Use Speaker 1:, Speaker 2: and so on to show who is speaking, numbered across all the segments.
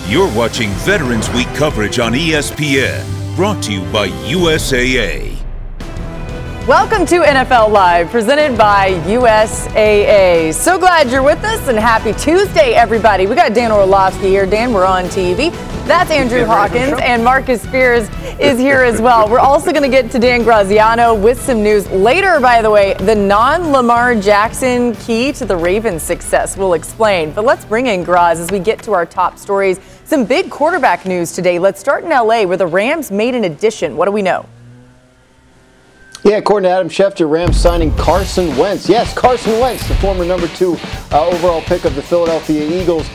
Speaker 1: You're watching Veterans Week coverage on ESPN, brought to you by USAA.
Speaker 2: Welcome to NFL Live, presented by USAA. So glad you're with us, and happy Tuesday, everybody. We got Dan Orlovsky here. Dan, we're on TV. That's Andrew Hawkins, and Marcus Spears is here as well. We're also going to get to Dan Graziano with some news later, by the way. The non-Lamar Jackson key to the Ravens' success. We'll explain. But let's bring in Graz as we get to our top stories. Some big quarterback news today. Let's start in L.A., where the Rams made an addition. What do we know?
Speaker 3: Yeah, according to Adam Schefter, Rams signing Carson Wentz. Yes, Carson Wentz, the former number 2 overall pick of the Philadelphia Eagles.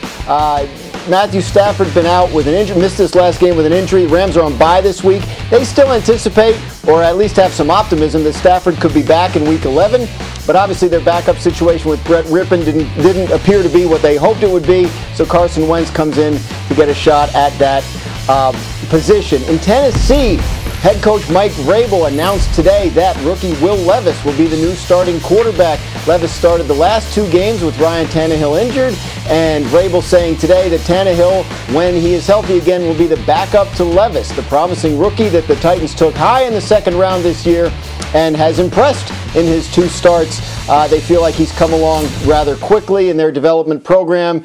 Speaker 3: Matthew Stafford been out with an injury, missed this last game with an injury. Rams are on bye this week. They still anticipate, or at least have some optimism, that Stafford could be back in Week 11. But obviously their backup situation with Brett Rippon didn't appear to be what they hoped it would be. So Carson Wentz comes in to get a shot at that position. In Tennessee, head coach Mike Vrabel announced today that rookie Will Levis will be the new starting quarterback. Levis started the last 2 games with Ryan Tannehill injured, and Vrabel saying today that Tannehill, when he is healthy again, will be the backup to Levis, the promising rookie that the Titans took high in the second round this year and has impressed in his 2 starts. They feel like he's come along rather quickly in their development program.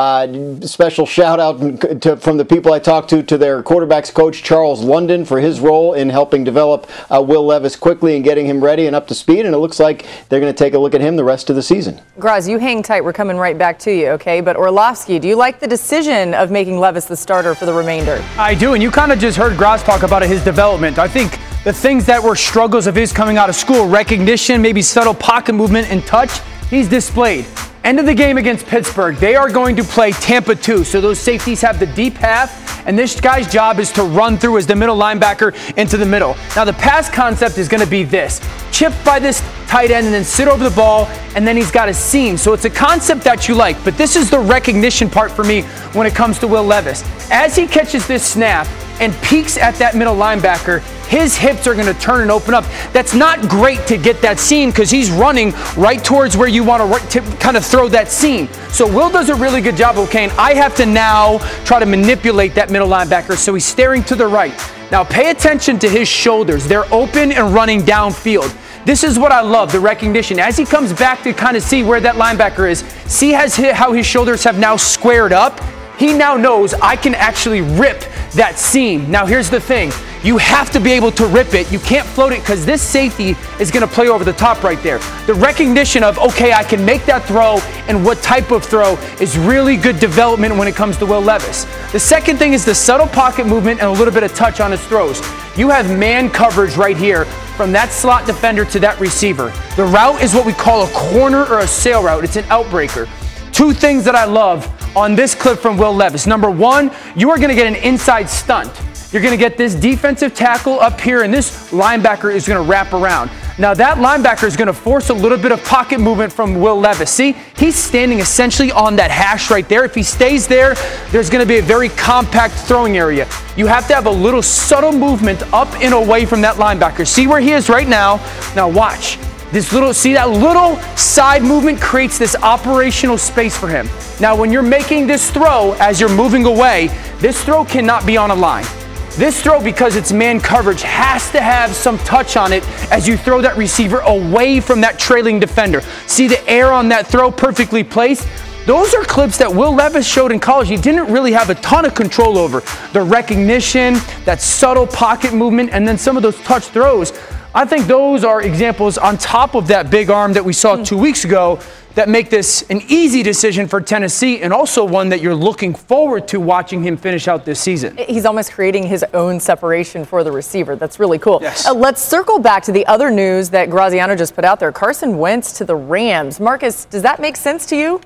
Speaker 3: Special shout out from the people I talked to their quarterbacks coach Charles London for his role in helping develop Will Levis quickly and getting him ready and up to speed. And it looks like they're going to take a look at him the rest of the season.
Speaker 2: Graz, you hang tight. We're coming right back to you, okay? But Orlovsky, do you like the decision of making Levis the starter for the remainder?
Speaker 4: I do, and you kind of just heard Graz talk about his development. I think the things that were struggles of his coming out of school, recognition, maybe subtle pocket movement and touch, he's displayed. End of the game against Pittsburgh, they are going to play Tampa 2, so those safeties have the deep half, and this guy's job is to run through as the middle linebacker into the middle. Now the pass concept is going to be this: chip by this tight end and then sit over the ball, and then he's got a seam. So it's a concept that you like, but this is the recognition part for me when it comes to Will Levis. As he catches this snap and peeks at that middle linebacker, his hips are going to turn and open up. That's not great to get that seam because he's running right towards where you want to kind of throw that seam. So Will does a really good job, okay, and I have to now try to manipulate that middle linebacker so he's staring to the right. Now pay attention to his shoulders. They're open and running downfield. This is what I love, the recognition. As he comes back to kind of see where that linebacker is, see how his shoulders have now squared up. He now knows I can actually rip that seam. Now here's the thing. You have to be able to rip it. You can't float it because this safety is going to play over the top right there. The recognition of, okay, I can make that throw and what type of throw is really good development when it comes to Will Levis. The second thing is the subtle pocket movement and a little bit of touch on his throws. You have man coverage right here from that slot defender to that receiver. The route is what we call a corner or a sail route. It's an outbreaker. 2 things that I love on this clip from Will Levis. Number 1, you are going to get an inside stunt. You're going to get this defensive tackle up here, and this linebacker is going to wrap around. Now that linebacker is going to force a little bit of pocket movement from Will Levis. See, he's standing essentially on that hash right there. If he stays there, there's going to be a very compact throwing area. You have to have a little subtle movement up and away from that linebacker. See where he is right now? Now watch. See that little side movement creates this operational space for him. Now when you're making this throw, as you're moving away, this throw cannot be on a line. This throw, because it's man coverage, has to have some touch on it as you throw that receiver away from that trailing defender. See the air on that throw perfectly placed? Those are clips that Will Levis showed in college. He didn't really have a ton of control over. The recognition, that subtle pocket movement, and then some of those touch throws. I think those are examples on top of that big arm that we saw 2 weeks ago that make this an easy decision for Tennessee, and also one that you're looking forward to watching him finish out this season.
Speaker 2: He's almost creating his own separation for the receiver. That's really cool.
Speaker 4: Yes.
Speaker 2: Let's circle back to the other news that Graziano just put out there. Carson Wentz to the Rams. Marcus, does that make sense to you?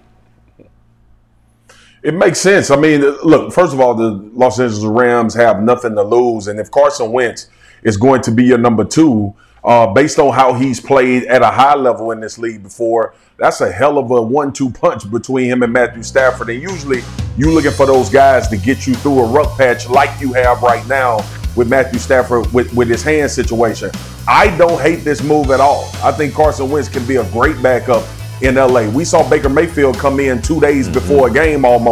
Speaker 5: It makes sense. I mean, look, first of all, the Los Angeles Rams have nothing to lose. And if Carson Wentz is going to be your number 2, based on how he's played at a high level in this league before, that's a hell of a 1-2 punch between him and Matthew Stafford. And usually you're looking for those guys to get you through a rough patch like you have right now with Matthew Stafford with his hand situation. I don't hate this move at all. I think Carson Wentz can be a great backup in LA. We saw Baker Mayfield come in 2 days before a game almost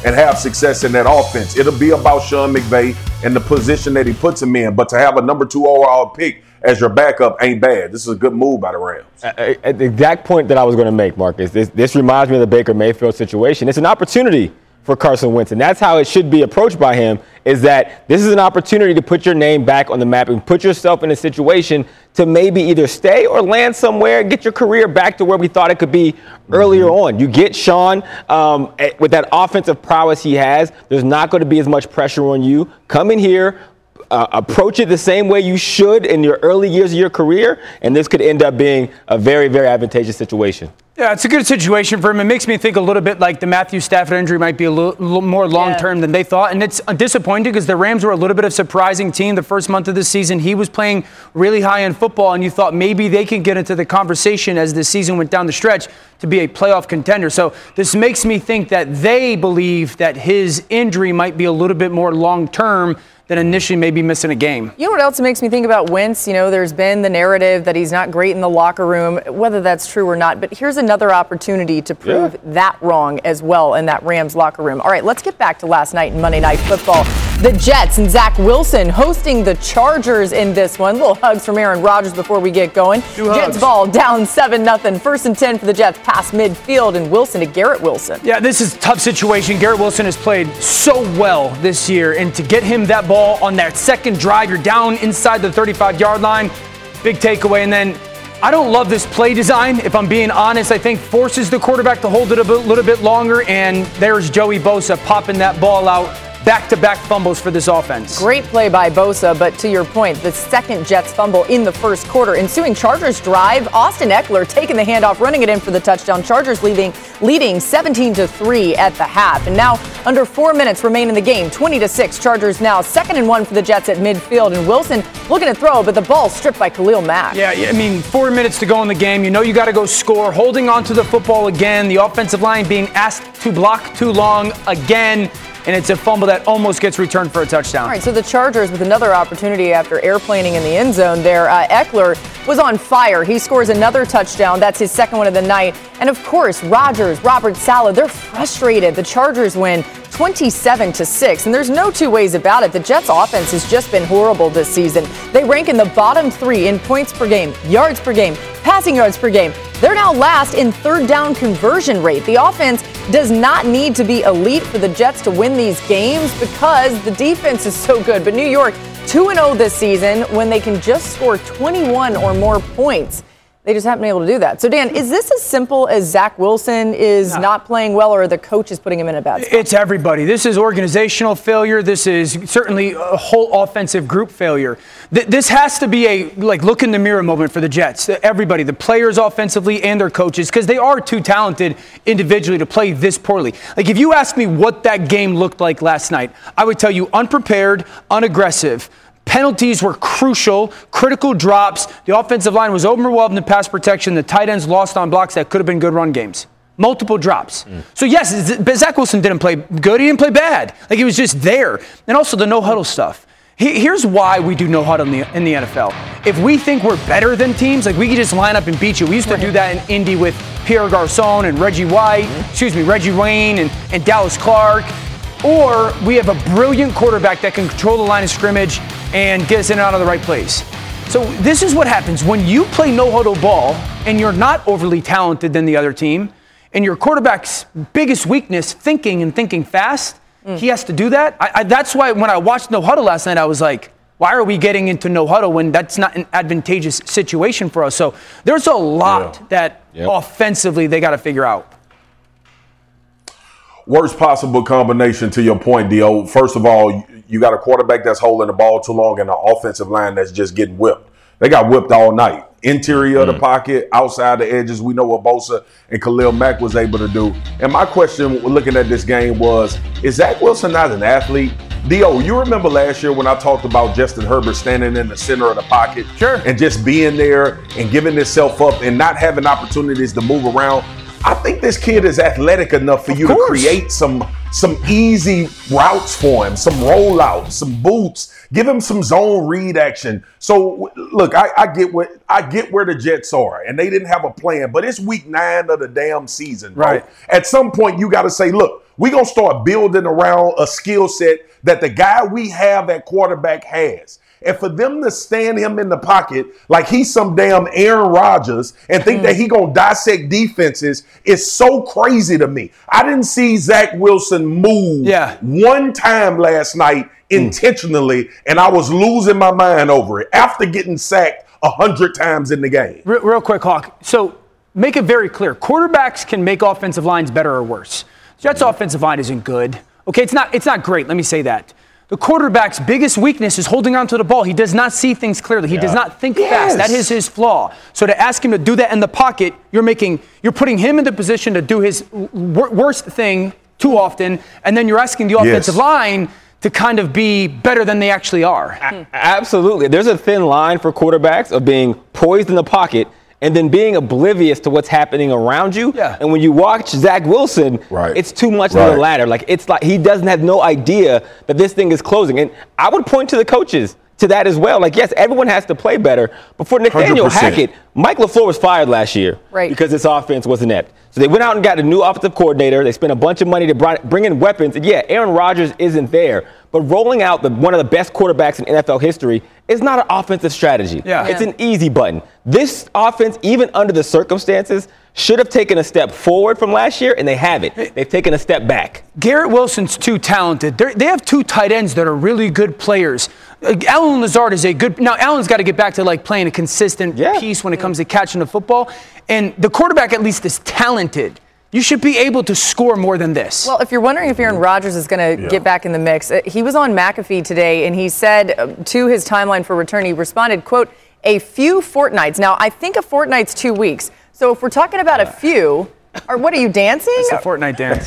Speaker 5: and have success in that offense. It'll be about Sean McVay and the position that he puts him in. But to have a number 2 overall pick as your backup ain't bad. This is a good move by the Rams.
Speaker 6: At the exact point that I was going to make, Marcus, this reminds me of the Baker Mayfield situation. It's an opportunity for Carson Wentz, and that's how it should be approached by him, is that this is an opportunity to put your name back on the map and put yourself in a situation to maybe either stay or land somewhere and get your career back to where we thought it could be earlier on. You get Sean with that offensive prowess he has, there's not going to be as much pressure on you. Come in here, approach it the same way you should in your early years of your career, and this could end up being a very, very advantageous situation.
Speaker 4: Yeah, it's a good situation for him. It makes me think a little bit like the Matthew Stafford injury might be a little more long-term than they thought. And it's disappointing because the Rams were a little bit of a surprising team the first month of the season. He was playing really high in football, and you thought maybe they can get into the conversation as the season went down the stretch to be a playoff contender. So this makes me think that they believe that his injury might be a little bit more long-term than initially maybe missing a game.
Speaker 2: You know what else makes me think about Wentz? You know, there's been the narrative that he's not great in the locker room, whether that's true or not. But here's another opportunity to prove that wrong as well in that Rams locker room. All right, let's get back to last night in Monday Night Football. The Jets and Zach Wilson hosting the Chargers in this one. Little hugs from Aaron Rodgers before we get going. Jets ball down 7-0. First and 10 for the Jets past midfield, and Wilson to Garrett Wilson.
Speaker 4: Yeah, this is a tough situation. Garrett Wilson has played so well this year, and to get him that ball on that second drive, you're down inside the 35-yard line. Big takeaway. And then I don't love this play design, if I'm being honest. I think forces the quarterback to hold it a little bit longer, and there's Joey Bosa popping that ball out. Back-to-back fumbles for this offense.
Speaker 2: Great play by Bosa, but to your point, the second Jets fumble in the first quarter. Ensuing Chargers drive, Austin Eckler taking the handoff, running it in for the touchdown. Chargers leading 17-3 at the half. And now under 4 minutes remain in the game. 20-6, Chargers now 2nd and 1 for the Jets at midfield. And Wilson looking to throw, but the ball stripped by Khalil Mack.
Speaker 4: Yeah, I mean, 4 minutes to go in the game. You know you got to go score. Holding on to the football again. The offensive line being asked to block too long again. And it's a fumble that almost gets returned for a touchdown.
Speaker 2: All right, so the Chargers with another opportunity after airplaning in the end zone there. Eckler was on fire. He scores another touchdown. That's his second one of the night. And, of course, Rodgers, Robert Saleh, they're frustrated. The Chargers win 27-6. And there's no two ways about it. The Jets' offense has just been horrible this season. They rank in the bottom 3 in points per game, yards per game, passing yards per game. They're now last in third down conversion rate. The offense does not need to be elite for the Jets to win these games because the defense is so good. But New York, 2-0 this season when they can just score 21 or more points. They just haven't been able to do that. So, Dan, is this as simple as Zach Wilson is not playing well, or the coach is putting him in a bad spot?
Speaker 4: It's everybody. This is organizational failure. This is certainly a whole offensive group failure. This has to be a look in the mirror moment for the Jets. Everybody, the players offensively and their coaches, because they are too talented individually to play this poorly. Like, if you ask me what that game looked like last night, I would tell you unprepared, unaggressive. Penalties were crucial, critical drops. The offensive line was overwhelmed in pass protection. The tight ends lost on blocks that could have been good run games. Multiple drops. So, yes, Zach Wilson didn't play good. He didn't play bad. Like, he was just there. And also the no-huddle stuff. Here's why we do no-huddle in the NFL. If we think we're better than teams, like, we can just line up and beat you. We used to do that in Indy with Pierre Garçon and Reggie Wayne and Dallas Clark. Or we have a brilliant quarterback that can control the line of scrimmage and get us in and out of the right place. So this is what happens when you play no-huddle ball and you're not overly talented than the other team, and your quarterback's biggest weakness, thinking fast, he has to do that. That's why when I watched no-huddle last night, I was like, why are we getting into no-huddle when that's not an advantageous situation for us? So there's a lot that offensively they got to figure out.
Speaker 5: Worst possible combination, to your point, Dio. First of all, you got a quarterback that's holding the ball too long and an offensive line that's just getting whipped. They got whipped all night. Interior of the pocket, outside the edges. We know what Bosa and Khalil Mack was able to do. And my question looking at this game was, is Zach Wilson not an athlete? Dio, you remember last year when I talked about Justin Herbert standing in the center of the pocket?
Speaker 4: Sure.
Speaker 5: And just being there and giving himself up and not having opportunities to move around. I think this kid is athletic enough for you to create some easy routes for him, some rollouts, some boots, give him some zone read action. So look, I get where the Jets are, and they didn't have a plan, but it's week 9 of the damn season, bro.
Speaker 4: Right.
Speaker 5: At some point, you got to say, look, We're going to start building around a skill set that the guy we have at quarterback has. And for them to stand him in the pocket like he's some damn Aaron Rodgers and think that he going to dissect defenses is so crazy to me. I didn't see Zach Wilson move one time last night intentionally, and I was losing my mind over it after getting sacked 100 times in the game.
Speaker 4: Real quick, Hawk. So make it very clear. Quarterbacks can make offensive lines better or worse. Jets' offensive line isn't good. Okay, it's not great. Let me say that. The quarterback's biggest weakness is holding on to the ball. He does not see things clearly. He does not think fast. That is his flaw. So to ask him to do that in the pocket, you're putting him in the position to do his worst thing too often, and then you're asking the offensive line to kind of be better than they actually are.
Speaker 6: Absolutely. There's a thin line for quarterbacks of being poised in the pocket and then being oblivious to what's happening around you. Yeah. And when you watch Zach Wilson, it's too much of the latter. Like, it's like he doesn't have no idea that this thing is closing. And I would point to the coaches to that as well. Like, yes, everyone has to play better. But for Nathaniel 100%. Hackett, Mike LaFleur was fired last year because this offense was inept. So they went out and got a new offensive coordinator. They spent a bunch of money to bring in weapons. And Aaron Rodgers isn't there. But rolling out one of the best quarterbacks in NFL history is not an offensive strategy. It's an easy button. This offense, even under the circumstances, should have taken a step forward from last year, and they haven't. They've taken a step back.
Speaker 4: Garrett Wilson's too talented. They have two tight ends that are really good players. Allen Lazard is a good – now, Allen's got to get back to, like, playing a consistent piece when it comes to catching the football. And the quarterback at least is talented. You should be able to score more than this.
Speaker 2: Well, if you're wondering if Aaron Rodgers is going to get back in the mix, he was on McAfee today, and he said to his timeline for return, he responded, quote, a few fortnights. Now, I think a fortnight's 2 weeks. So if we're talking about a few, or what are you dancing?
Speaker 4: It's a Fortnite dance.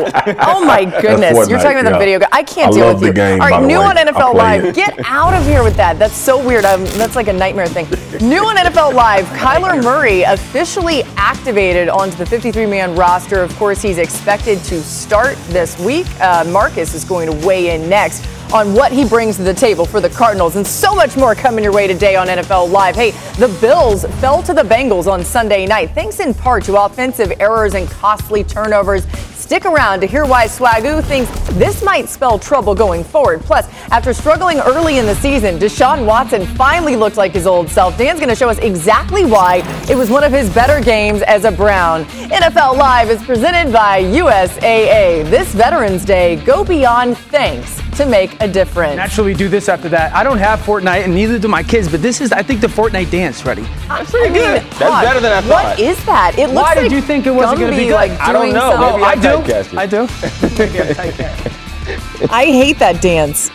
Speaker 2: Oh my goodness. You're talking about the video game. I can't deal with you.
Speaker 5: Game,
Speaker 2: all right, new on NFL Live. Get out of here with that. That's so weird. That's like a nightmare thing. New on NFL Live, Kyler Murray officially activated onto the 53-man roster. Of course, he's expected to start this week. Marcus is going to weigh in next on what he brings to the table for the Cardinals, and so much more coming your way today on NFL Live. Hey, the Bills fell to the Bengals on Sunday night, thanks in part to offensive errors and costly turnovers. Stick around to hear why Swagoo thinks this might spell trouble going forward. Plus, after struggling early in the season, Deshaun Watson finally looked like his old self. Dan's going to show us exactly why it was one of his better games as a Brown. NFL Live is presented by USAA. This Veterans Day, go beyond thanks to make a difference.
Speaker 4: Naturally do this after that. I don't have Fortnite, and neither do my kids, but this is, I think, the Fortnite dance, Freddie.
Speaker 6: That's pretty good. That's better than I thought.
Speaker 2: What is that? It looks
Speaker 4: Why did you think it wasn't going to be good?
Speaker 2: Like
Speaker 6: I don't know.
Speaker 2: Maybe
Speaker 4: I do. Maybe I'm typecasting.
Speaker 2: I hate that dance.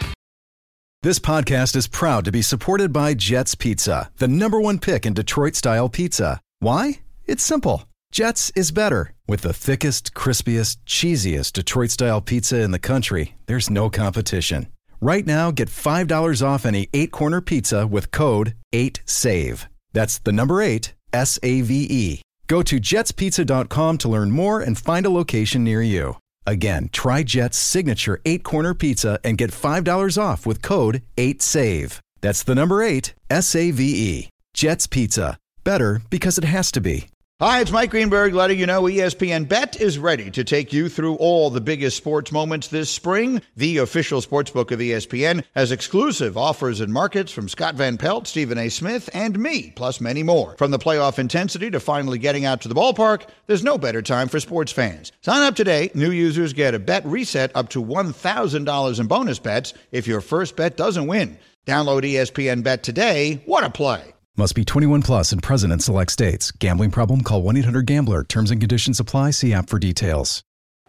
Speaker 7: This podcast is proud to be supported by Jets Pizza, the #1 pick in Detroit-style pizza. Why? It's simple. Jets is better. With the thickest, crispiest, cheesiest Detroit-style pizza in the country, there's no competition. Right now, get $5 off any 8-corner pizza with code 8SAVE. That's the number 8, S-A-V-E. Go to jetspizza.com to learn more and find a location near you. Again, try Jet's signature 8-corner pizza and get $5 off with code 8SAVE. That's the number 8, S-A-V-E. Jet's Pizza. Better because it has to be.
Speaker 8: Hi, it's Mike Greenberg letting you know ESPN Bet is ready to take you through all the biggest sports moments this spring. The official sportsbook of ESPN has exclusive offers and markets from Scott Van Pelt, Stephen A. Smith, and me, plus many more. From the playoff intensity to finally getting out to the ballpark, there's no better time for sports fans. Sign up today. New users get a bet reset up to $1,000 in bonus bets if your first bet doesn't win. Download ESPN Bet today. What a play.
Speaker 7: Must be 21 plus and present in select states. Gambling problem? Call 1-800-GAMBLER. Terms and conditions apply. See app for details.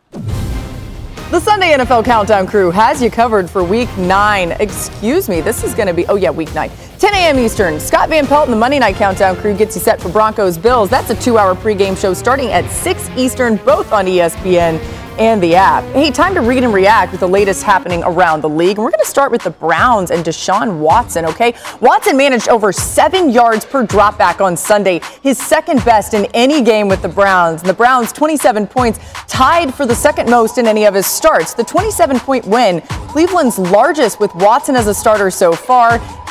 Speaker 2: The Sunday NFL Countdown crew has you covered for Week 9. Excuse me, this is going to be, Week 9. 10 a.m. Eastern. Scott Van Pelt and the Monday Night Countdown crew gets you set for Broncos-Bills. That's a 2-hour pregame show starting at 6 Eastern, both on ESPN and the app. Hey, time to read and react with the latest happening around the league. And we're going to start with the Browns and Deshaun Watson, okay? Watson managed over 7 yards per dropback on Sunday, his second best in any game with the Browns. And the Browns' 27 points tied for the second most in any of his starts. The 27-point win, Cleveland's largest with Watson as a starter so far.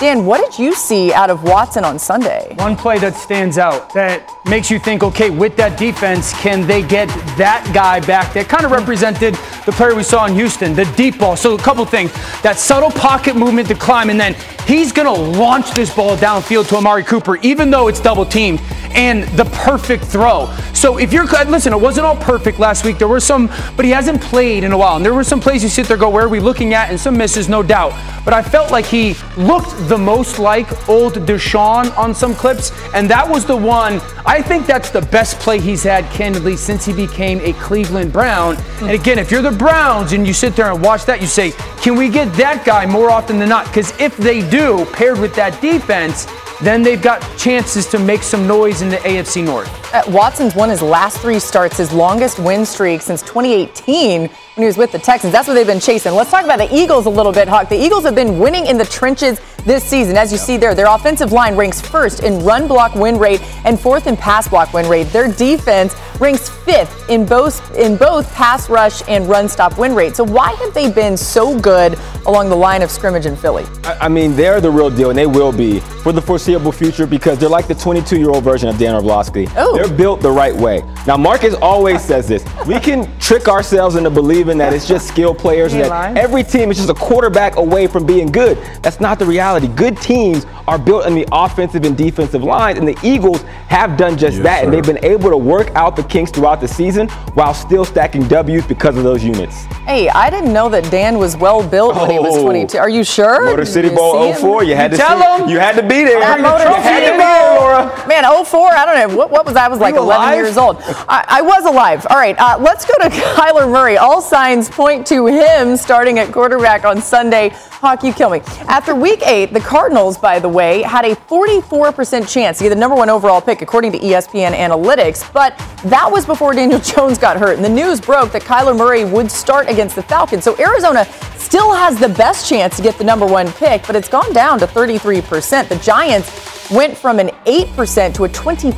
Speaker 2: Dan, what did you see out of Watson on Sunday?
Speaker 4: One play that stands out that makes you think, okay, with that defense, can they get that guy back? That kind of represented the player we saw in Houston, the deep ball. So a couple things, that subtle pocket movement to climb, and then he's going to launch this ball downfield to Amari Cooper, even though it's double teamed, and the perfect throw. So if you're, listen, it wasn't all perfect last week. There were some, but he hasn't played in a while. And there were some plays you sit there go, where are we looking at? And some misses, no doubt. But I felt like he looked the most like old Deshaun on some clips. And that was the one, I think that's the best play he's had, candidly, since he became a Cleveland Brown. And again, if you're the Browns and you sit there and watch that, you say, can we get that guy more often than not? Because if they do, paired with that defense, then they've got chances to make some noise in the AFC North.
Speaker 2: Watson's won his last 3 starts, his longest win streak since 2018 when he was with the Texans. That's what they've been chasing. Let's talk about the Eagles a little bit, Hawk. The Eagles have been winning in the trenches this season. As you see there, their offensive line ranks 1st in run block win rate and 4th in pass block win rate. Their defense ranks 5th in both pass rush and run stop win rate. So why have they been so good along the line of scrimmage in Philly?
Speaker 6: I mean, they're the real deal, and they will be for the foreseeable future because they're like the 22-year-old version of Dan Orlovsky.
Speaker 2: Oh.
Speaker 6: They're built the right way. Now, Marcus always says this. We can trick ourselves into believing that it's just skill players and that every team is just a quarterback away from being good. That's not the reality. Good teams are built on the offensive and defensive lines, and the Eagles have done just that, and they've been able to work out the kinks throughout the season while still stacking W's because of those units.
Speaker 2: Hey, I didn't know that Dan was well built when he was 22. Are you sure?
Speaker 6: Motor City Bowl 04, you had to
Speaker 4: tell him.
Speaker 6: You had to be there.
Speaker 2: That Motor
Speaker 6: You had
Speaker 2: City
Speaker 6: to be there, Laura.
Speaker 2: Man, 04, I don't know. What was I? I was like 11
Speaker 4: alive?
Speaker 2: years old. I was alive. All right, let's go to Kyler Murray. All signs point to him starting at quarterback on Sunday. Hawk, you kill me. After week 8, the Cardinals, by the way, had a 44% chance to get the number 1 overall pick, according to ESPN Analytics. But that was before Daniel Jones got hurt. And the news broke that Kyler Murray would start against the Falcons. So Arizona still has the best chance to get the number 1 pick, but it's gone down to 33%. The Giants went from an 8% to a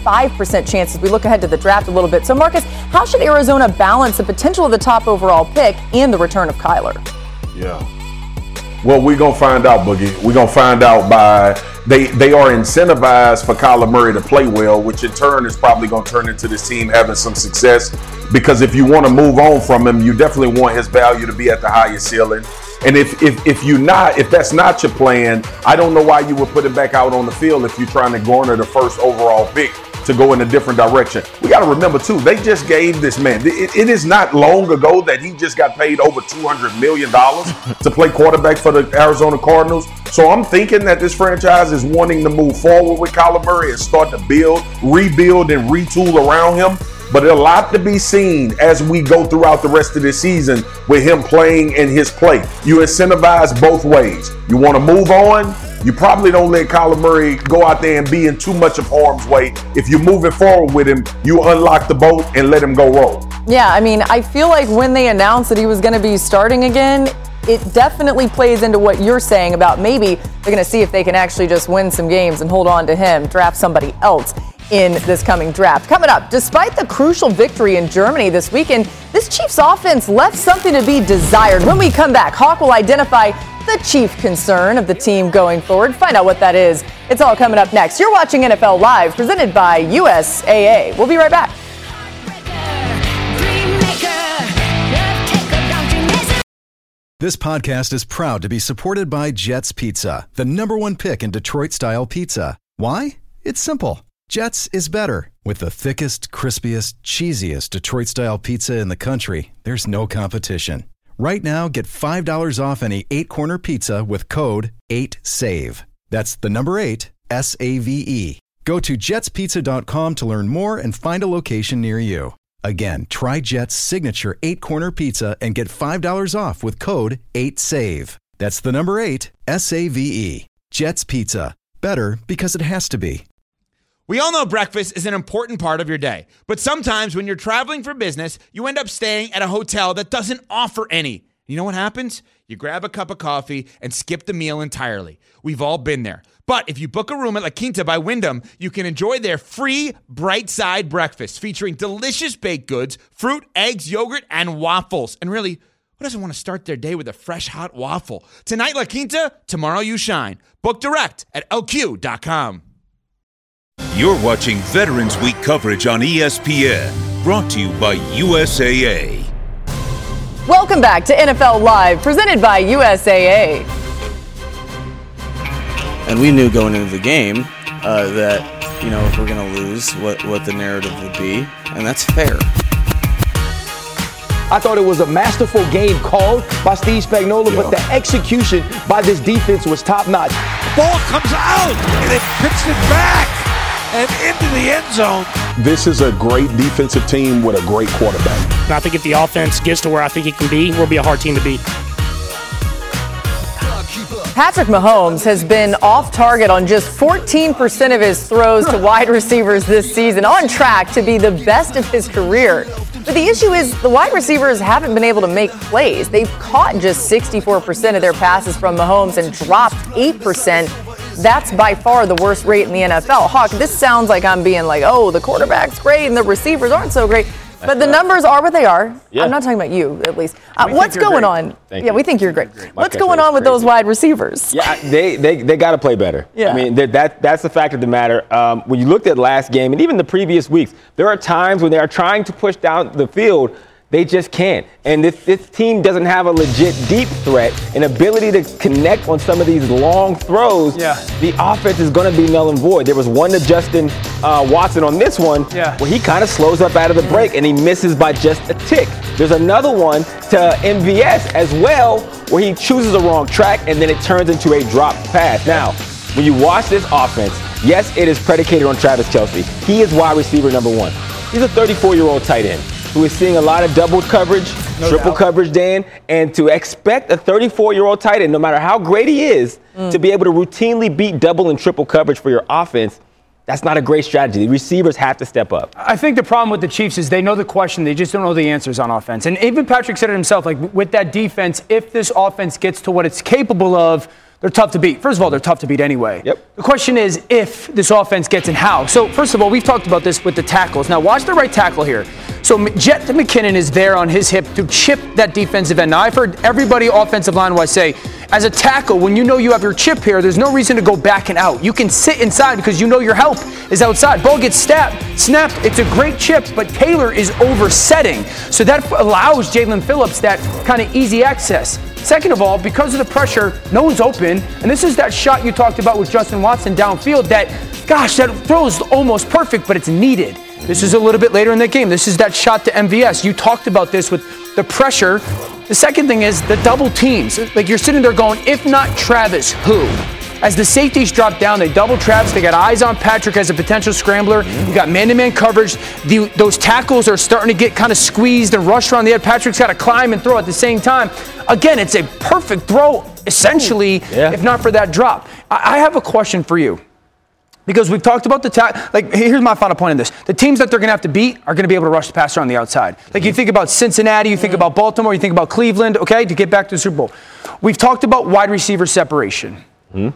Speaker 2: 25% chance as we look ahead to the draft a little bit. So, Marcus, how should Arizona balance the potential of the top overall pick and the return of Kyler?
Speaker 5: Yeah. Well, we're going to find out, Boogie. We're going to find out by they are incentivized for Kyler Murray to play well, which in turn is probably going to turn into this team having some success. Because if you want to move on from him, you definitely want his value to be at the highest ceiling. And if that's not your plan, I don't know why you would put him back out on the field if you're trying to garner the 1st overall pick to go in a different direction. We got to remember, too, they just gave this man, it is not long ago that he just got paid over $200 million to play quarterback for the Arizona Cardinals. So I'm thinking that this franchise is wanting to move forward with Kyler Murray and start to rebuild and retool around him. But a lot to be seen as we go throughout the rest of this season with him playing in his play. You incentivize both ways. You want to move on, you probably don't let Kyler Murray go out there and be in too much of harm's way. If you're moving forward with him, you unlock the boat and let him go roll.
Speaker 2: Yeah, I mean, I feel like when they announced that he was going to be starting again, it definitely plays into what you're saying about maybe they're going to see if they can actually just win some games and hold on to him, draft somebody else in this coming draft. Coming up, despite the crucial victory in Germany this weekend, this Chiefs offense left something to be desired. When we come back, Hawk will identify the chief concern of the team going forward. Find out what that is. It's all coming up next. You're watching NFL Live, presented by USAA. We'll be right back.
Speaker 7: This podcast is proud to be supported by Jets Pizza, the number 1 pick in Detroit-style pizza. Why? It's simple. Jets is better. With the thickest, crispiest, cheesiest Detroit-style pizza in the country, there's no competition. Right now, get $5 off any 8-corner pizza with code 8SAVE. That's the number 8, S-A-V-E. Go to jetspizza.com to learn more and find a location near you. Again, try Jet's signature 8-corner pizza and get $5 off with code 8SAVE. That's the number 8, S-A-V-E. Jet's Pizza. Better because it has to be.
Speaker 9: We all know breakfast is an important part of your day, but sometimes when you're traveling for business, you end up staying at a hotel that doesn't offer any. You know what happens? You grab a cup of coffee and skip the meal entirely. We've all been there. But if you book a room at La Quinta by Wyndham, you can enjoy their free Bright Side breakfast featuring delicious baked goods, fruit, eggs, yogurt, and waffles. And really, what Who doesn't want to start their day with a fresh, hot waffle? Tonight, La Quinta, tomorrow you shine. Book direct at lq.com.
Speaker 1: You're watching Veterans Week coverage on ESPN, brought to you by USAA.
Speaker 2: Welcome back to NFL Live, presented by USAA.
Speaker 10: And we knew going into the game that, if we're going to lose, what the narrative would be, and that's fair.
Speaker 11: I thought it was a masterful game called by Steve Spagnuolo, but the execution by this defense was top-notch.
Speaker 12: Ball comes out, and it picks it back and into the end zone.
Speaker 5: This is a great defensive team with a great quarterback.
Speaker 13: And I think if the offense gets to where I think it can be, we'll be a hard team to beat.
Speaker 2: Patrick Mahomes has been off target on just 14% of his throws to wide receivers this season, on track to be the best of his career. But the issue is the wide receivers haven't been able to make plays. They've caught just 64% of their passes from Mahomes and dropped 8%. That's by far the worst rate in the NFL. Hawk, this sounds like I'm being like, oh, the quarterback's great and the receivers aren't so great. But the numbers are what they are. Yeah. I'm not talking about you, at least. What's going on? We think you're great. What's going on with those wide receivers?
Speaker 6: Yeah, they got to play better. Yeah. I mean, that's the fact of the matter. When you looked at last game and even the previous weeks, there are times when they are trying to push down the field. They just can't. And this team doesn't have a legit deep threat, an ability to connect on some of these long throws. Yeah. The offense is going to be null and void. There was one to Justin Watson on this one where he kind of slows up out of the break and he misses by just a tick. There's another one to MVS as well where he chooses the wrong track and then it turns into a drop pass. Now, when you watch this offense, yes, it is predicated on Travis Kelce. He is wide receiver number one. He's a 34-year-old tight end who is seeing a lot of double coverage, triple coverage, Dan, and to expect a 34-year-old tight end, no matter how great he is, to be able to routinely beat double and triple coverage for your offense, that's not a great strategy. The receivers have to step up.
Speaker 4: I think the problem with the Chiefs is they know the question, they just don't know the answers on offense. And even Patrick said it himself, like with that defense, if this offense gets to what it's capable of, they're tough to beat. First of all, they're tough to beat anyway. Yep. The question is if this offense gets in how. So first of all, we've talked about this with the tackles. Now watch the right tackle here. So Jet McKinnon is there on his hip to chip that defensive end. Now I've heard everybody offensive line-wise say, as a tackle, when you know you have your chip here, there's no reason to go back and out. You can sit inside because you know your help is outside. Ball gets snapped. It's a great chip, but Taylor is oversetting. So that allows Jalen Phillips that kind of easy access. Second of all, because of the pressure, no one's open. And this is that shot you talked about with Justin Watson downfield that, gosh, that throw is almost perfect, but it's needed. This is a little bit later in the game. This is that shot to MVS. You talked about this with the pressure. The second thing is the double teams. Like you're sitting there going, if not Travis, who? As the safeties drop down, they double Travis. They got eyes on Patrick as a potential scrambler. You got man-to-man coverage. Those tackles are starting to get kind of squeezed and rushed around the edge. Patrick's got to climb and throw at the same time. Again, it's a perfect throw, essentially, if not for that drop. I have a question for you. Because we've talked about here's my final point on this. The teams that they're going to have to beat are going to be able to rush the passer on the outside. Like you think about Cincinnati, you think about Baltimore, you think about Cleveland, okay, to get back to the Super Bowl. We've talked about wide receiver separation.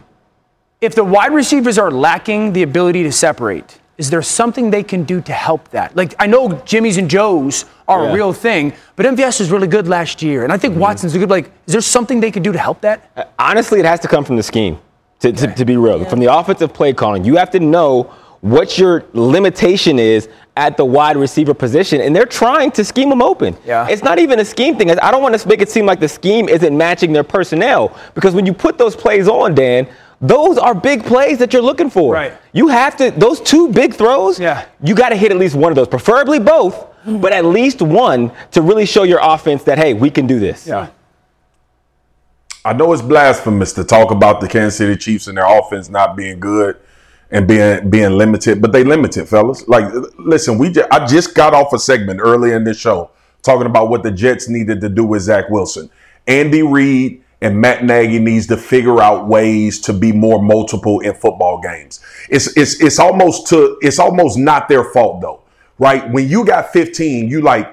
Speaker 4: If the wide receivers are lacking the ability to separate, is there something they can do to help that? Like, I know Jimmys and Joes are a real thing, but MVS was really good last year. And I think Watson's a good, is there something they can do to help that?
Speaker 6: Honestly, it has to come from the scheme. To be real, from the offensive play calling, you have to know what your limitation is at the wide receiver position, and they're trying to scheme them open. Yeah. It's not even a scheme thing. I don't want to make it seem like the scheme isn't matching their personnel, because when you put those plays on, Dan, those are big plays that you're looking for. Right. You have to, those two big throws, you got to hit at least one of those, preferably both, but at least one to really show your offense that, hey, we can do this. Yeah.
Speaker 5: I know it's blasphemous to talk about the Kansas City Chiefs and their offense not being good and being limited, but they limited, fellas. Like, listen, I just got off a segment earlier in this show talking about what the Jets needed to do with Zach Wilson. Andy Reid and Matt Nagy needs to figure out ways to be more multiple in football games. It's almost not their fault though, right? When you got 15,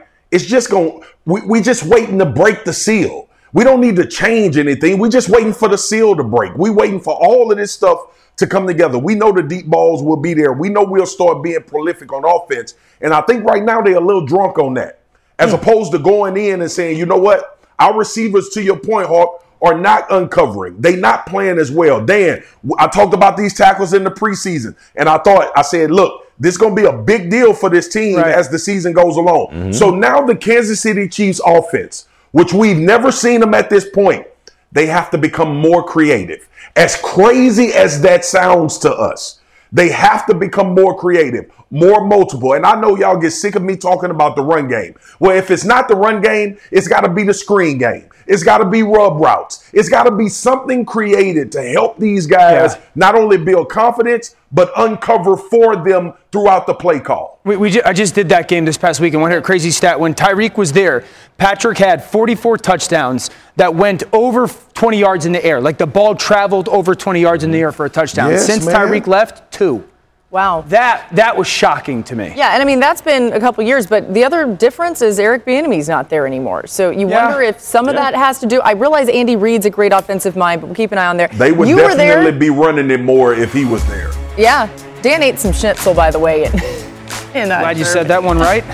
Speaker 5: we just waiting to break the seal. We don't need to change anything. We're just waiting for the seal to break. We're waiting for all of this stuff to come together. We know the deep balls will be there. We know we'll start being prolific on offense. And I think right now they're a little drunk on that. As opposed to going in and saying, you know what? Our receivers, to your point, Hawk, are not uncovering. They not playing as well. Dan, I talked about these tackles in the preseason, and I said, look, this is going to be a big deal for this team as the season goes along. Mm-hmm. So now the Kansas City Chiefs offense, which we've never seen them at this point, they have to become more creative. As crazy as that sounds to us, they have to become more creative, more multiple. And I know y'all get sick of me talking about the run game. Well, if it's not the run game, it's got to be the screen game. It's got to be rub routes. It's got to be something created to help these guys not only build confidence, but uncover for them throughout the play call.
Speaker 4: I just did that game this past week, and want to hear a crazy stat. When Tyreek was there, Patrick had 44 touchdowns that went over 20 yards in the air. Like the ball traveled over 20 yards in the air for a touchdown.
Speaker 5: Yes,
Speaker 4: Since
Speaker 5: man.
Speaker 4: Tyreek left, 2.
Speaker 2: Wow.
Speaker 4: That was shocking to me.
Speaker 2: Yeah, and I mean, that's been a couple years, but the other difference is Eric Bieniemy's not there anymore. So you wonder if some of that has to do. I realize Andy Reid's a great offensive mind, but we'll keep an eye on there.
Speaker 5: They would definitely be running it more if he was there.
Speaker 2: Yeah. Dan ate some schnitzel, by the way.
Speaker 4: Glad you said that one right.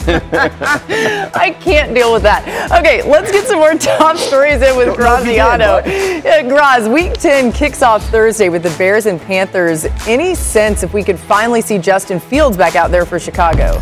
Speaker 2: I can't deal with that. Okay, let's get some more top stories in with Graziano. Graz, Week 10 kicks off Thursday with the Bears and Panthers. Any sense if we could finally see Justin Fields back out there for Chicago?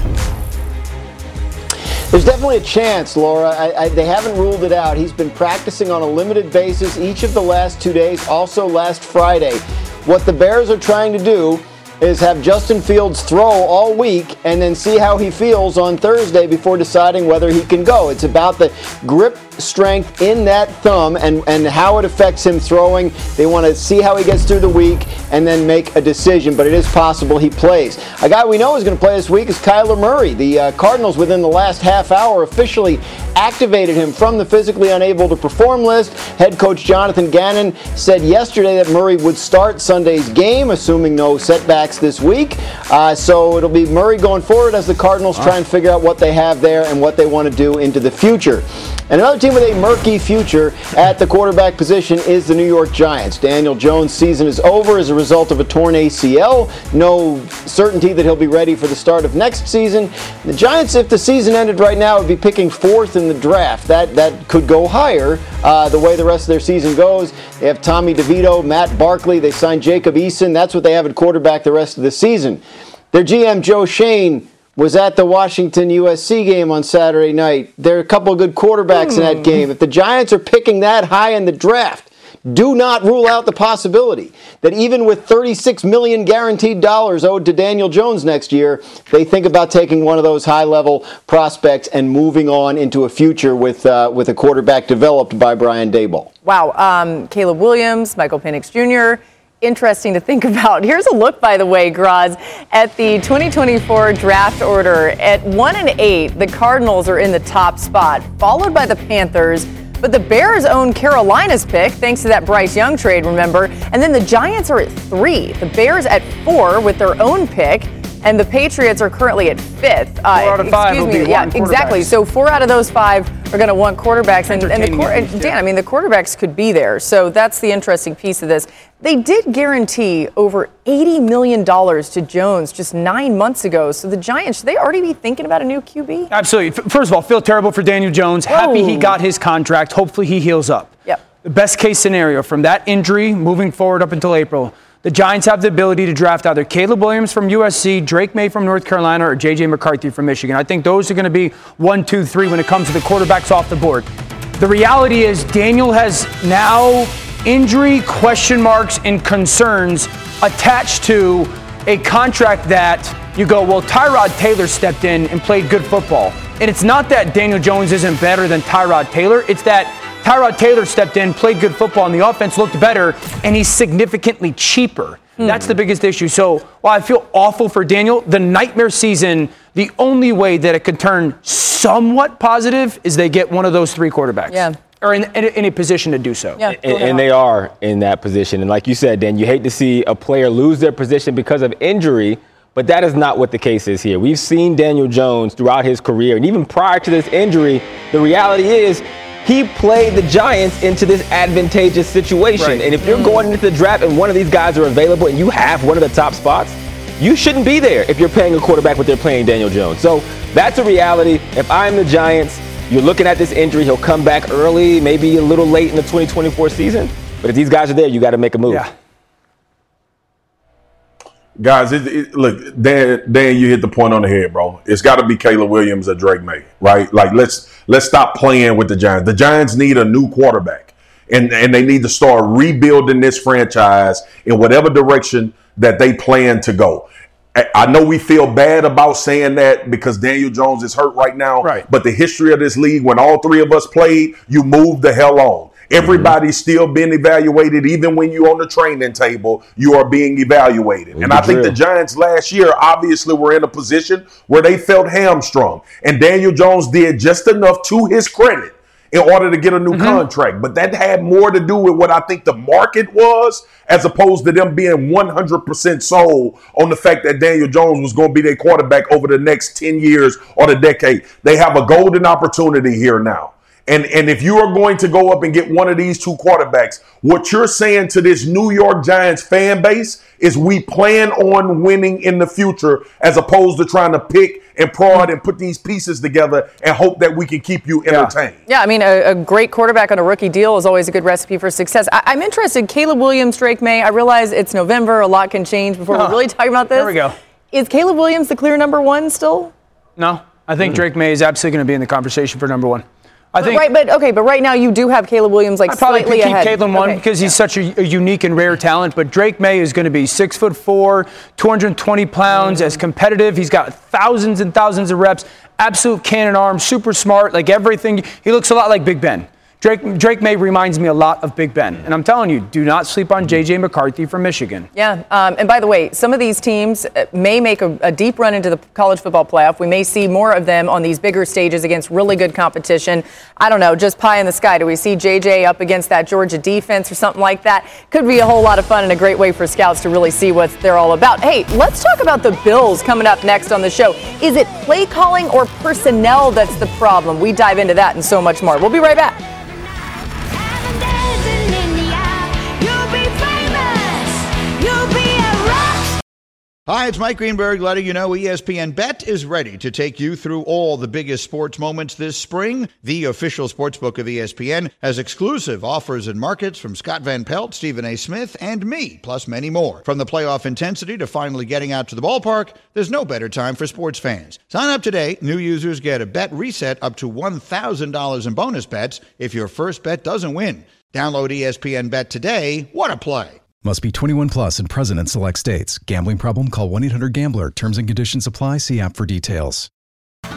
Speaker 3: There's definitely a chance, Laura. They haven't ruled it out. He's been practicing on a limited basis each of the last 2 days, also last Friday. What the Bears are trying to do is have Justin Fields throw all week and then see how he feels on Thursday before deciding whether he can go. It's about the grip strength in that thumb and how it affects him throwing. They want to see how he gets through the week and then make a decision, but it is possible he plays. A guy we know is going to play this week is Kyler Murray. The Cardinals, within the last half hour, officially activated him from the physically unable to perform list. Head coach Jonathan Gannon said yesterday that Murray would start Sunday's game, assuming no setbacks this week. So it'll be Murray going forward as the Cardinals try and figure out what they have there and what they want to do into the future. And another team with a murky future at the quarterback position is the New York Giants. Daniel Jones' season is over as a result of a torn ACL. No certainty that he'll be ready for the start of next season. The Giants, if the season ended right now, would be picking 4th in the draft. That could go higher the way the rest of their season goes. They have Tommy DeVito, Matt Barkley. They signed Jacob Eason. That's what they have at quarterback the rest of the season. Their GM, Joe Shane, was at the Washington-USC game on Saturday night. There are a couple of good quarterbacks in that game. If the Giants are picking that high in the draft, do not rule out the possibility that even with $36 million guaranteed dollars owed to Daniel Jones next year, they think about taking one of those high-level prospects and moving on into a future with a quarterback developed by Brian Daboll.
Speaker 2: Wow. Caleb Williams, Michael Penix Jr., interesting to think about. Here's a look, by the way, Graz, at the 2024 draft order. At 1 and 8, the Cardinals are in the top spot, followed by the Panthers. But the Bears own Carolina's pick, thanks to that Bryce Young trade, remember? And then the Giants are at 3. The Bears at 4 with their own pick. And the Patriots are currently at 5th.
Speaker 4: 4 out of 5 will be
Speaker 2: yeah, exactly. So 4 out of those 5 are going to want quarterbacks. And Dan, I mean, the quarterbacks could be there. So that's the interesting piece of this. They did guarantee over $80 million to Jones just 9 months ago. So the Giants, should they already be thinking about a new QB?
Speaker 4: Absolutely. First of all, feel terrible for Daniel Jones. Happy he got his contract. Hopefully he heals up.
Speaker 2: Yep.
Speaker 4: The best case scenario from that injury moving forward up until April, the Giants have the ability to draft either Caleb Williams from USC, Drake May from North Carolina, or J.J. McCarthy from Michigan. I think those are going to be 1, 2, 3 when it comes to the quarterbacks off the board. The reality is Daniel has now injury question marks and concerns attached to a contract that you go, well, Tyrod Taylor stepped in and played good football. And it's not that Daniel Jones isn't better than Tyrod Taylor. It's that Tyrod Taylor stepped in, played good football, and the offense looked better, and he's significantly cheaper. That's the biggest issue. So while I feel awful for Daniel, the nightmare season, the only way that it could turn somewhat positive is they get one of those 3 quarterbacks.
Speaker 2: Yeah.
Speaker 4: Or in a position to do so.
Speaker 2: Yeah,
Speaker 6: and they are in that position. And like you said, Dan, you hate to see a player lose their position because of injury, but that is not what the case is here. We've seen Daniel Jones throughout his career, and even prior to this injury, the reality is he played the Giants into this advantageous situation. Right. And if you're going into the draft and one of these guys are available and you have one of the top spots, you shouldn't be there if you're paying a quarterback what they're paying Daniel Jones. So that's a reality. If I'm the Giants, You're looking at this injury. He'll come back early, maybe a little late in the 2024 season. But if these guys are there, you got to make a move.
Speaker 4: Yeah.
Speaker 5: Guys, look, Dan, you hit the point on the head, bro. It's got to be Caleb Williams or Drake May, right? Like, let's stop playing with the Giants. The Giants need a new quarterback, and they need to start rebuilding this franchise in whatever direction that they plan to go. I know we feel bad about saying that because Daniel Jones is hurt right now,
Speaker 4: right?
Speaker 5: But the history of this league, when all three of us played, you moved the hell on. Everybody's still being evaluated. Even when you're on the training table, you are being evaluated. And I think the Giants last year obviously were in a position where they felt hamstrung. And Daniel Jones did just enough, to his credit, in order to get a new contract. But that had more to do with what I think the market was, as opposed to them being 100% sold on the fact that Daniel Jones was going to be their quarterback over the next 10 years or the decade. They have a golden opportunity here now. And if you are going to go up and get one of these two quarterbacks, what you're saying to this New York Giants fan base is we plan on winning in the future, as opposed to trying to pick and prod and put these pieces together and hope that we can keep you entertained.
Speaker 2: Yeah, I mean, a great quarterback on a rookie deal is always a good recipe for success. I'm interested, Caleb Williams, Drake May. I realize it's November. A lot can change before we're really talking about this.
Speaker 4: There we go.
Speaker 2: Is Caleb Williams the clear number one still?
Speaker 4: No. I think Drake May is absolutely going to be in the conversation for number one.
Speaker 2: But right now you do have Caleb Williams
Speaker 4: I probably
Speaker 2: slightly
Speaker 4: could keep
Speaker 2: ahead.
Speaker 4: Caleb one because he's such a unique and rare talent. But Drake May is going to be 6'4", 220 pounds, as competitive. He's got thousands and thousands of reps. Absolute cannon arm, super smart, like everything. He looks a lot like Big Ben. Drake May reminds me a lot of Big Ben. And I'm telling you, do not sleep on J.J. McCarthy from Michigan.
Speaker 2: Yeah, and by the way, some of these teams may make a deep run into the college football playoff. We may see more of them on these bigger stages against really good competition. I don't know, just pie in the sky. Do we see J.J. up against that Georgia defense or something like that? Could be a whole lot of fun and a great way for scouts to really see what they're all about. Hey, let's talk about the Bills coming up next on the show. Is it play calling or personnel that's the problem? We dive into that and so much more. We'll be right back.
Speaker 8: Hi, it's Mike Greenberg letting you know ESPN Bet is ready to take you through all the biggest sports moments this spring. The official sportsbook of ESPN has exclusive offers and markets from Scott Van Pelt, Stephen A. Smith, and me, plus many more. From the playoff intensity to finally getting out to the ballpark, there's no better time for sports fans. Sign up today. New users get a bet reset up to $1,000 in bonus bets if your first bet doesn't win. Download ESPN Bet today. What a play.
Speaker 7: Must be 21 plus and present in select states. Gambling problem? Call 1-800-GAMBLER. Terms and conditions apply. See app for details.
Speaker 14: Let's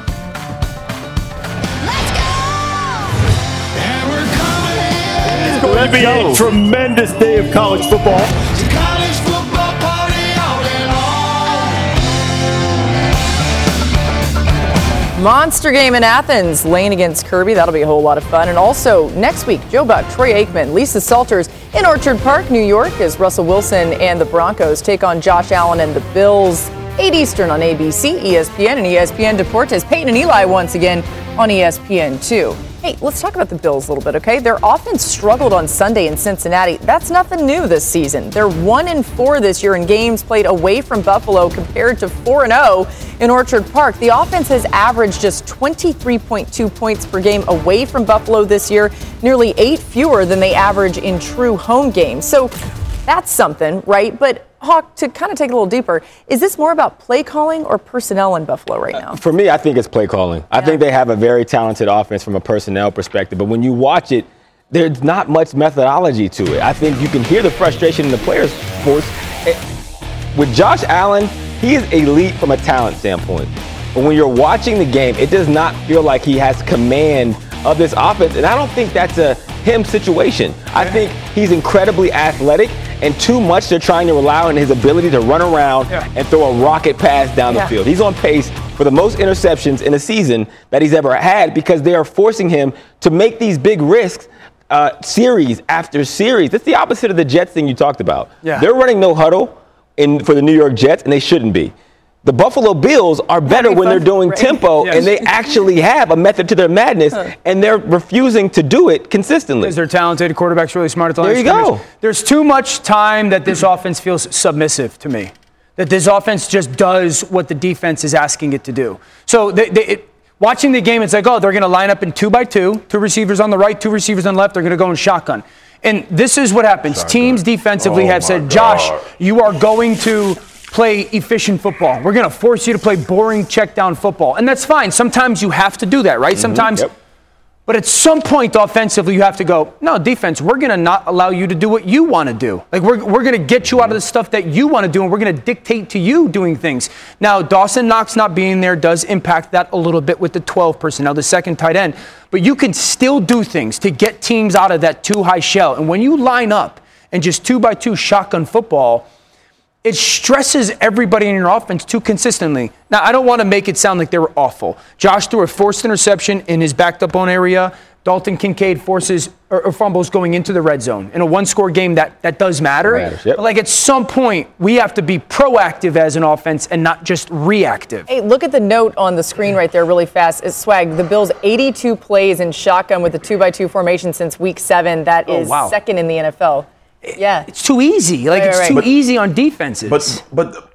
Speaker 14: go! And we're coming in.
Speaker 15: It's going to be a tremendous day of college football.
Speaker 14: It's a college football party all in all.
Speaker 2: Monster game in Athens, Lane against Kirby. That'll be a whole lot of fun. And also next week, Joe Buck, Troy Aikman, Lisa Salters in Orchard Park, New York, as Russell Wilson and the Broncos take on Josh Allen and the Bills. 8 Eastern on ABC, ESPN, and ESPN Deportes. Peyton and Eli once again on ESPN2. Hey, let's talk about the Bills a little bit, okay? Their offense struggled on Sunday in Cincinnati. That's nothing new this season. They're 1-4 this year in games played away from Buffalo compared to 4-0 in Orchard Park. The offense has averaged just 23.2 points per game away from Buffalo this year, nearly 8 fewer than they average in true home games. So that's something, right? But Hawk, to kind of take it a little deeper, is this more about play calling or personnel in Buffalo right now?
Speaker 6: For me, I think it's play calling. I think they have a very talented offense from a personnel perspective, but when you watch it, there's not much methodology to it. I think you can hear the frustration in the players' voice. With Josh Allen, he is elite from a talent standpoint. But when you're watching the game, it does not feel like he has command of this offense, and I don't think that's a him situation. I think he's incredibly athletic, and too much they're trying to rely on his ability to run around and throw a rocket pass down the field. He's on pace for the most interceptions in a season that he's ever had because they are forcing him to make these big risks series after series. It's the opposite of the Jets thing you talked about. They're running no huddle for the New York Jets, and they shouldn't be. The Buffalo Bills are better when they're doing tempo, and they actually have a method to their madness, and they're refusing to do it consistently.
Speaker 4: Because their talented quarterback's really smart at the line
Speaker 6: There you go.
Speaker 4: There's too much time that this offense feels submissive to me. That this offense just does what the defense is asking it to do. So Watching the game, it's like, oh, they're going to line up in 2-by-2, 2 receivers on the right, 2 receivers on the left. They're going to go in shotgun. And this is what happens. Teams defensively have said, Josh, you are going to play efficient football. We're going to force you to play boring check down football. And that's fine. Sometimes you have to do that, right? Sometimes. But at some point offensively, you have to go, no, defense, we're going to not allow you to do what you want to do. Like, we're going to get you out of the stuff that you want to do, and we're going to dictate to you doing things. Now, Dawson Knox not being there does impact that a little bit with the 12 personnel, the second tight end. But you can still do things to get teams out of that too high shell. And when you line up and just 2-by-2 shotgun football, it stresses everybody in your offense too consistently. Now, I don't want to make it sound like they were awful. Josh threw a forced interception in his backed up own area. Dalton Kincaid forces or fumbles going into the red zone. In a one-score game, that does matter. But like, at some point, we have to be proactive as an offense and not just reactive.
Speaker 2: Hey, look at the note on the screen right there really fast. It's Swag. The Bills' 82 plays in shotgun with the 2-by-2 formation since week 7. That is second in the NFL. Yeah,
Speaker 4: it's too easy. Like, it's too easy on defenses.
Speaker 5: But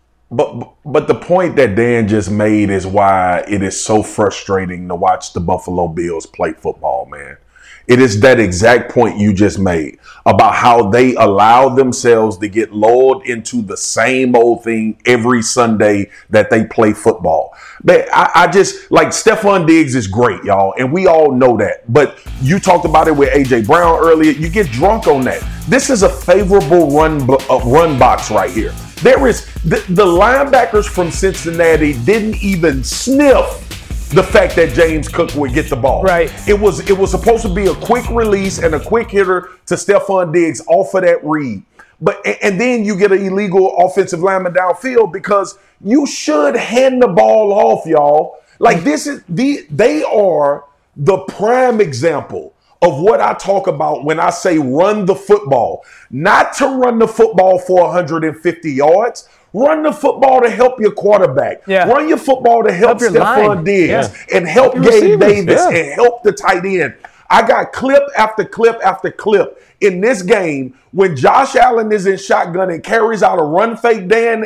Speaker 5: the point that Dan just made is why it is so frustrating to watch the Buffalo Bills play football, man. It is that exact point you just made about how they allow themselves to get lulled into the same old thing every Sunday that they play football. I just, like, Stephon Diggs is great, y'all, and we all know that. But you talked about it with A.J. Brown earlier. You get drunk on that. This is a favorable run box right here. There is the linebackers from Cincinnati didn't even sniff the fact that James Cook would get the ball.
Speaker 4: Right.
Speaker 5: It was supposed to be a quick release and a quick hitter to Stephon Diggs off of that read. And then you get an illegal offensive lineman downfield because you should hand the ball off, y'all. Like, they are the prime example of what I talk about when I say run the football. Not to run the football for 150 yards. Run the football to help your quarterback. Run your football to help Stephon Diggs and help Gabe Davis and help the tight end. I got clip after clip after clip in this game when Josh Allen is in shotgun and carries out a run fake, Dan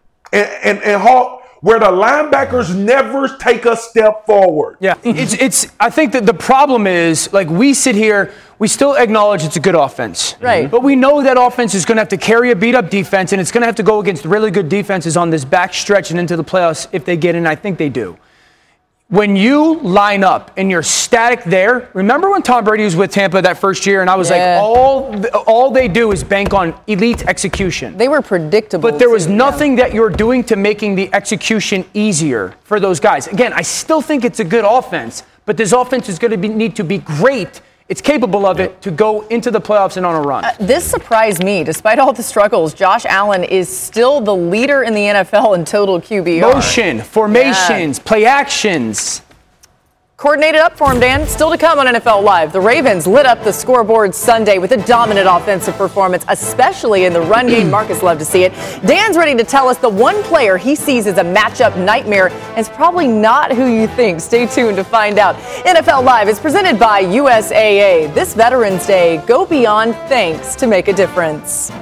Speaker 5: and Hawk, where the linebackers never take a step forward.
Speaker 4: Yeah, I think that the problem is, like, we sit here, we still acknowledge it's a good offense.
Speaker 2: Right.
Speaker 4: But we know that offense is going to have to carry a beat-up defense, and it's going to have to go against really good defenses on this back stretch and into the playoffs if they get in. I think they do. When you line up and you're static there, remember when Tom Brady was with Tampa that first year, and I was like, all they do is bank on elite execution.
Speaker 2: They were predictable.
Speaker 4: But there was nothing that you're doing to making the execution easier for those guys. Again, I still think it's a good offense, but this offense is going to need to be great. It's capable of it to go into the playoffs and on a run.
Speaker 2: This surprised me. Despite all the struggles, Josh Allen is still the leader in the NFL in total QBR.
Speaker 4: Motion, formations, play actions.
Speaker 2: Coordinated up for him, Dan. Still to come on NFL Live. The Ravens lit up the scoreboard Sunday with a dominant offensive performance, especially in the run game. Marcus loved to see it. Dan's ready to tell us the one player he sees as a matchup nightmare, and it's probably not who you think. Stay tuned to find out. NFL Live is presented by USAA. This Veterans Day, go beyond thanks to make a difference.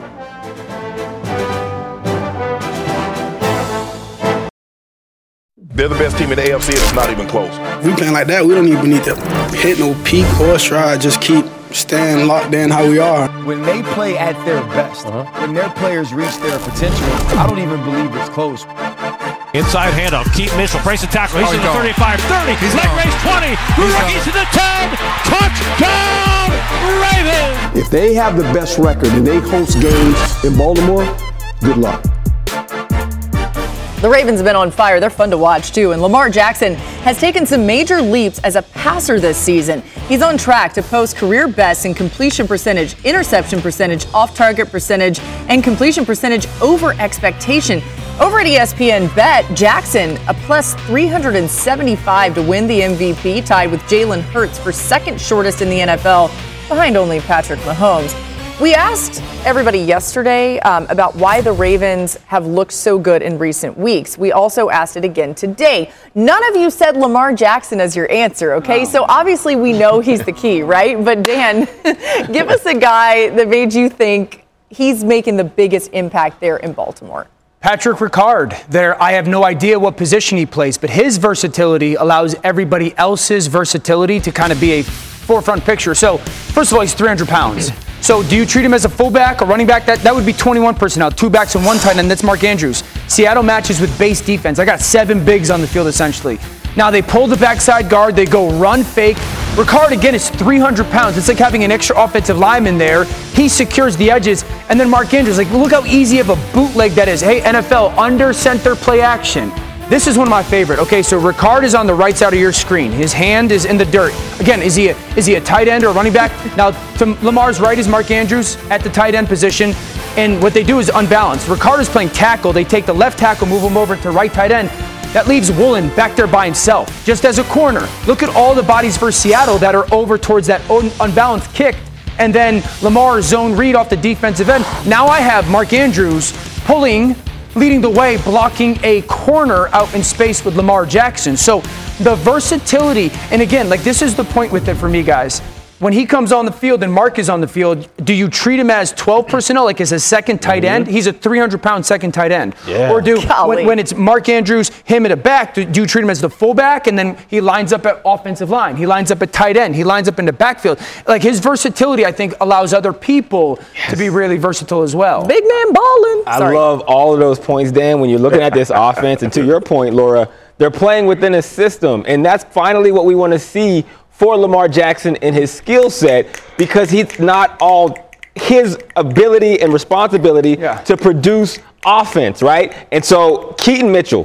Speaker 16: They're the best team in the AFC, and it's not even close.
Speaker 17: We playing like that, we don't even need to hit no peak or stride. Just keep staying locked in how we are.
Speaker 11: When they play at their best, when their players reach their potential, I don't even believe it's close.
Speaker 12: Inside handoff, Keith Mitchell breaks the tackle. He's in the 35, 30, leg raise 20, rookies to the 10, touchdown, Ravens!
Speaker 15: If they have the best record and they host games in Baltimore, good luck.
Speaker 2: The Ravens have been on fire. They're fun to watch, too. And Lamar Jackson has taken some major leaps as a passer this season. He's on track to post career bests in completion percentage, interception percentage, off-target percentage, and completion percentage over expectation. Over at ESPN Bet, Jackson, a plus 375 to win the MVP, tied with Jalen Hurts for second shortest in the NFL, behind only Patrick Mahomes. We asked everybody yesterday about why the Ravens have looked so good in recent weeks. We also asked it again today. None of you said Lamar Jackson as your answer, okay? So obviously we know he's the key, right? But Dan, give us a guy that made you think he's making the biggest impact there in Baltimore.
Speaker 4: Patrick Ricard, I have no idea what position he plays, but his versatility allows everybody else's versatility to kind of be a forefront picture. So, first of all, he's 300 pounds. So, do you treat him as a fullback or running back? That would be 21 personnel, 2 backs and 1 tight end. That's Mark Andrews. Seattle matches with base defense. I got 7 bigs on the field, essentially. Now, they pull the backside guard. They go run fake. Ricard, again, is 300 pounds. It's like having an extra offensive lineman there. He secures the edges. And then Mark Andrews, look how easy of a bootleg that is. Hey, NFL, under center play action. This is one of my favorite. Okay, so Ricard is on the right side of your screen. His hand is in the dirt. Again, is he a tight end or a running back? Now, to Lamar's right is Mark Andrews at the tight end position. And what they do is unbalanced. Ricard is playing tackle. They take the left tackle, move him over to right tight end. That leaves Woolen back there by himself, just as a corner. Look at all the bodies for Seattle that are over towards that unbalanced kick. And then Lamar zone read off the defensive end. Now I have Mark Andrews leading the way, blocking a corner out in space with Lamar Jackson. So the versatility, and again, this is the point with it for me, guys. When he comes on the field and Mark is on the field, do you treat him as 12 personnel, like as a second tight end? He's a 300-pound second tight end. Yeah. Or when it's Mark Andrews, him at a back, do you treat him as the fullback and then he lines up at offensive line? He lines up at tight end. He lines up in the backfield. His versatility, I think, allows other people to be really versatile as well.
Speaker 2: Big man balling.
Speaker 6: I love all of those points, Dan, when you're looking at this offense. And to your point, Laura, they're playing within a system. And that's finally what we want to see for Lamar Jackson and his skill set, because he's not all his ability and responsibility to produce offense, right? And so Keaton Mitchell,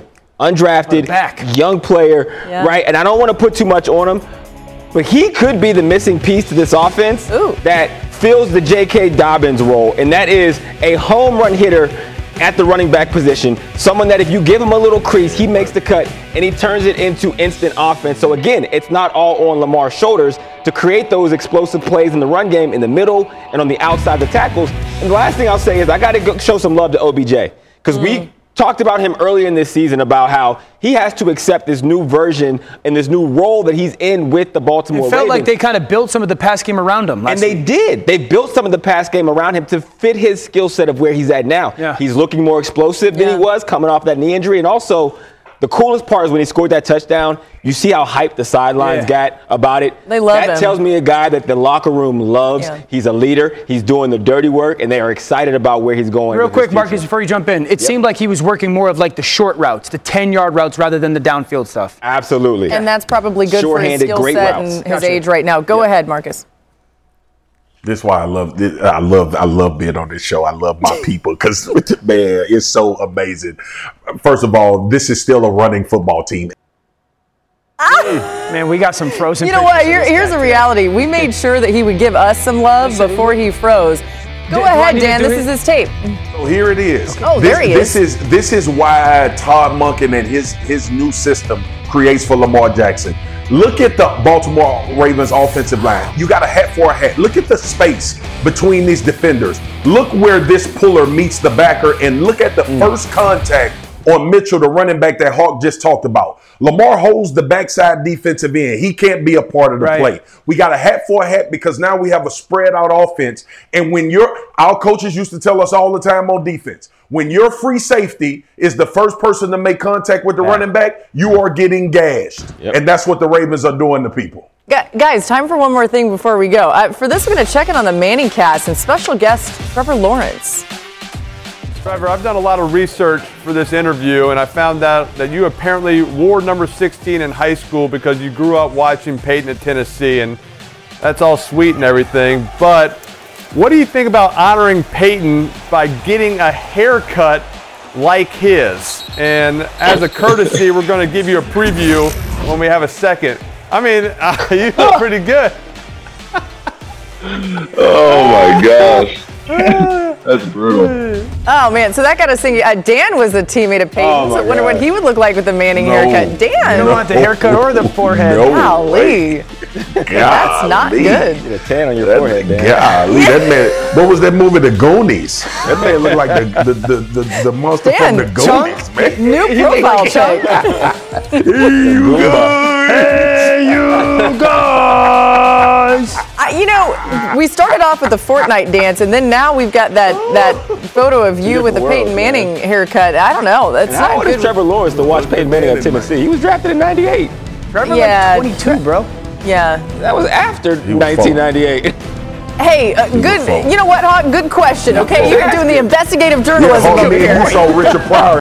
Speaker 6: undrafted, young player, right? And I don't want to put too much on him, but he could be the missing piece to this offense that fills the J.K. Dobbins role, and that is a home run hitter at the running back position, someone that if you give him a little crease, he makes the cut and he turns it into instant offense. So again, it's not all on Lamar's shoulders to create those explosive plays in the run game in the middle and on the outside the tackles. And the last thing I'll say is I got to go show some love to OBJ, because we talked about him earlier in this season about how he has to accept this new version and this new role that he's in with the Baltimore Ravens.
Speaker 4: It felt like they kind of built some of the pass game around him.
Speaker 6: And they did. They built some of the pass game around him to fit his skill set of where he's at now. Yeah. He's looking more explosive than he was coming off that knee injury. And also, the coolest part is when he scored that touchdown, you see how hyped the sidelines got about it.
Speaker 2: They love him.
Speaker 6: That tells me a guy that the locker room loves. Yeah. He's a leader. He's doing the dirty work, and they are excited about where he's going.
Speaker 4: Real quick, Marcus, before you jump in, it seemed like he was working more of the short routes, the 10-yard routes, rather than the downfield stuff.
Speaker 6: Absolutely.
Speaker 2: And that's probably good for his skill set and his age right now. Go ahead, Marcus.
Speaker 5: This is why I love it. I love being on this show. I love my people because, man, it's so amazing. First of all, this is still a running football team.
Speaker 4: Man, we got some frozen.
Speaker 2: You know what? Here's the reality. We made sure that he would give us some love before he froze. Go ahead, Dan. This is his tape.
Speaker 5: So here it is.
Speaker 2: Oh, there he is.
Speaker 5: This is why Todd Monken and his new system creates for Lamar Jackson. Look at the Baltimore Ravens offensive line. You got a hat for a hat. Look at the space between these defenders. Look where this puller meets the backer, and look at the first contact on Mitchell, the running back that Hawk just talked about. Lamar holds the backside defensive end. He can't be a part of the play. We got a hat for a hat because now we have a spread out offense. And when our coaches used to tell us all the time on defense, when your free safety is the first person to make contact with the running back, you are getting gashed. And that's what the Ravens are doing to people.
Speaker 2: Guys, time for one more thing before we go. For this, we're going to check in on the Manning cast and special guest Trevor Lawrence.
Speaker 18: Trevor, I've done a lot of research for this interview, and I found out that you apparently wore number 16 in high school because you grew up watching Peyton at Tennessee, and that's all sweet and everything. But what do you think about honoring Peyton by getting a haircut like his? And as a courtesy, we're going to give you a preview when we have a second. I mean, you look pretty good.
Speaker 19: Oh, my gosh. That's brutal.
Speaker 2: Oh, man. So that got us thinking. Dan was a teammate of Peyton's. I wonder what he would look like with the Manning haircut. Dan.
Speaker 4: You don't want the haircut or the forehead.
Speaker 2: Golly. That's not good.
Speaker 6: Get a tan on your forehead, Dan.
Speaker 5: Golly, that man. What was that movie, The Goonies? That man looked like the monster from The Goonies, man.
Speaker 2: New profile check.
Speaker 5: Hey, you guys.
Speaker 2: We started off with the Fortnite dance, and then now we've got that photo of you with the Peyton Manning haircut. I don't know. That's
Speaker 6: and how old is Trevor Lawrence to watch Peyton Manning at Tennessee? He was drafted in '98.
Speaker 4: Trevor like 22, bro.
Speaker 2: Yeah.
Speaker 6: That was after 1998.
Speaker 2: Hey, good. You know what, Hawk? Good question. Okay, you're doing the investigative journalism over here.
Speaker 5: So Richard Pryor